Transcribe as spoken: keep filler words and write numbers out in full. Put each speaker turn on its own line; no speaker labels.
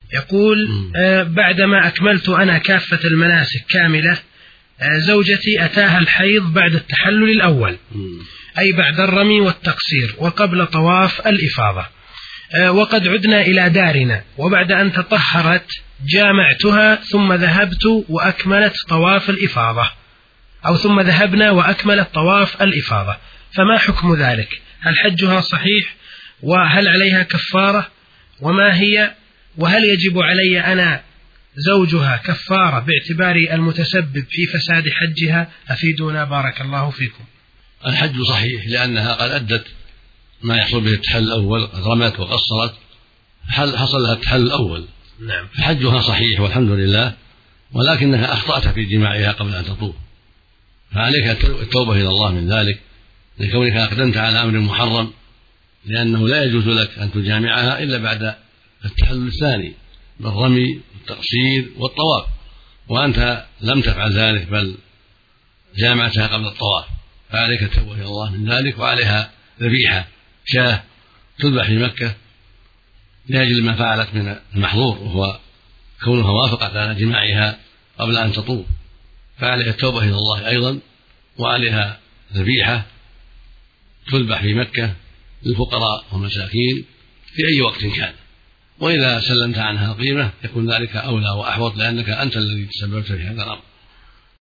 يقول آه بعدما أكملت أنا كافة المناسك كاملة، آه زوجتي أتاها الحيض بعد التحلل الأول، أي بعد الرمي والتقصير وقبل طواف الإفاضة، آه وقد عدنا إلى دارنا، وبعد أن تطهرت جامعتها ثم ذهبت وأكملت طواف الإفاضة، أو ثم ذهبنا وأكملت طواف الإفاضة، فما حكم ذلك؟ هل حجها صحيح؟ وهل عليها كفارة؟ وما هي؟ وهل يجب علي أنا زوجها كفارة باعتباري المتسبب في فساد حجها؟ أفيدونا بارك الله فيكم.
الحج صحيح لأنها قد أدت ما يحصل به التحلل الأول، قد رمت وقصرت حصل لها التحلل الأول،
نعم،
فحجها صحيح والحمد لله، ولكنها أخطأت في جماعها قبل أن تطوف، فعليك التوبة إلى الله من ذلك لكونك أقدمت على أمر محرم، لأنه لا يجوز لك أن تجامعها إلا بعد التحلل الثاني بالرمي والتقصير والطواف، وأنت لم تفعل ذلك بل جامعتها قبل الطواف، فعليك التوبة إلى الله من ذلك، وعليها ذبيحة شاة تذبح في مكة لأجل ما فعلت من المحظور وهو كونها وافقت على جماعها قبل أن تطوف، فعليها التوبة إلى الله أيضا، وعليها ذبيحة تذبح في مكة للفقراء والمساكين في أي وقت كان، وإذا سلمت عنها قيمة يكون ذلك أولى وأحوط لأنك أنت الذي تسببت في هذا الأمر.